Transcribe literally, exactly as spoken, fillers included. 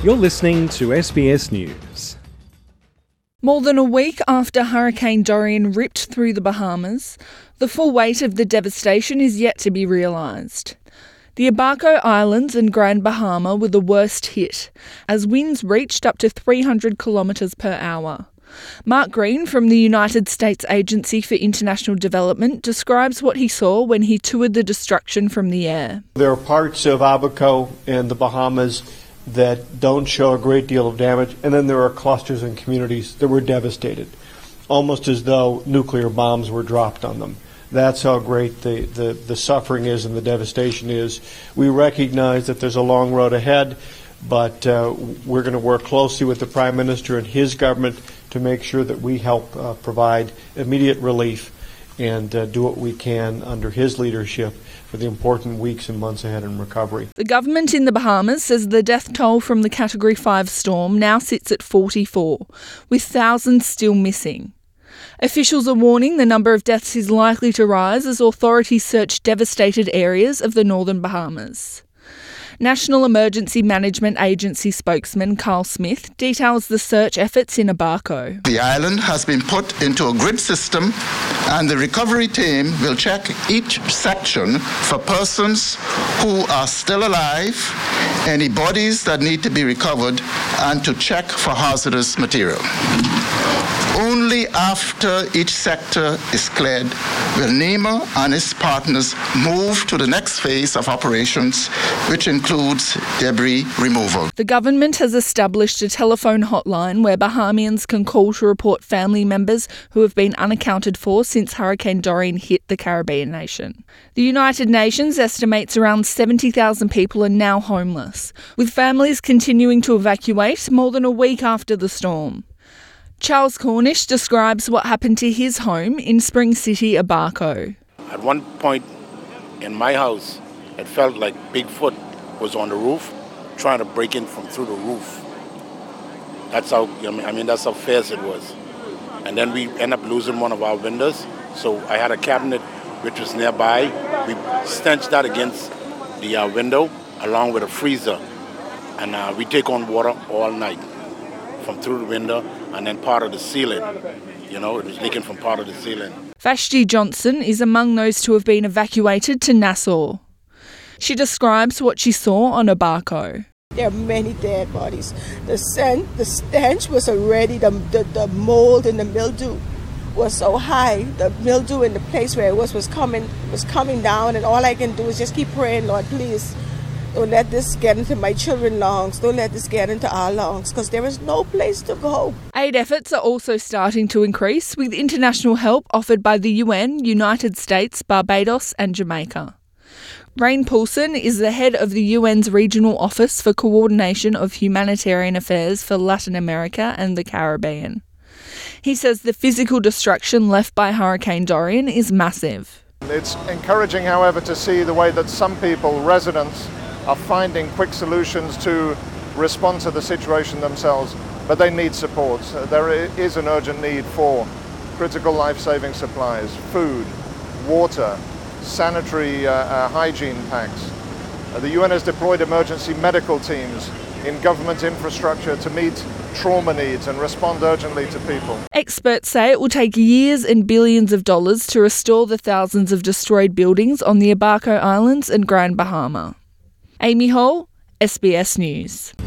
You're listening to S B S News. More than a week after Hurricane Dorian ripped through the Bahamas, the full weight of the devastation is yet to be realised. The Abaco Islands and Grand Bahama were the worst hit, as winds reached up to three hundred kilometres per hour. Mark Green from the United States Agency for International Development describes what he saw when he toured the destruction from the air. There are parts of Abaco and the Bahamas that don't show a great deal of damage, and then there are clusters and communities that were devastated, almost as though nuclear bombs were dropped on them. That's how great the, the, the suffering is and the devastation is. We recognize that there's a long road ahead, but uh, we're going to work closely with the Prime Minister and his government to make sure that we help uh, provide immediate relief and uh, do what we can under his leadership for the important weeks and months ahead in recovery. The government in the Bahamas says the death toll from the Category five storm now sits at forty-four, with thousands still missing. Officials are warning the number of deaths is likely to rise as authorities search devastated areas of the northern Bahamas. National Emergency Management Agency spokesman Carl Smith details the search efforts in Abaco. The island has been put into a grid system, and the recovery team will check each section for persons who are still alive, any bodies that need to be recovered, and to check for hazardous material. Only after each sector is cleared will NEMA and its partners move to the next phase of operations, which includes debris removal. The government has established a telephone hotline where Bahamians can call to report family members who have been unaccounted for since Hurricane Dorian hit the Caribbean nation. The United Nations estimates around seventy thousand people are now homeless, with families continuing to evacuate more than a week after the storm. Charles Cornish describes what happened to his home in Spring City, Abaco. At one point in my house, it felt like Bigfoot was on the roof, trying to break in from through the roof. That's how, I mean, that's how fierce it was. And then we ended up losing one of our windows. So I had a cabinet which was nearby. We stenched that against the uh, window along with a freezer. And uh, we take on water all night from through the window and then part of the ceiling. You know, it was leaking from part of the ceiling. Vashti Johnson is among those to have been evacuated to Nassau. She describes what she saw on Abaco. There are many dead bodies. The scent, the stench was already, the, the, the mold and the mildew was so high. The mildew in the place where it was was coming, was coming down, and all I can do is just keep praying, Lord, please, don't let this get into my children's lungs. Don't let this get into our lungs, because there is no place to go. Aid efforts are also starting to increase, with international help offered by the U N, United States, Barbados and Jamaica. Rain Poulsen is the head of the U N's Regional Office for Coordination of Humanitarian Affairs for Latin America and the Caribbean. He says the physical destruction left by Hurricane Dorian is massive. It's encouraging, however, to see the way that some people, residents, are finding quick solutions to respond to the situation themselves, but they need support. There is an urgent need for critical life-saving supplies, food, water, sanitary uh, uh, hygiene packs. Uh, the U N has deployed emergency medical teams in government infrastructure to meet trauma needs and respond urgently to people. Experts say it will take years and billions of dollars to restore the thousands of destroyed buildings on the Abaco Islands and Grand Bahama. Amy Hall, S B S News.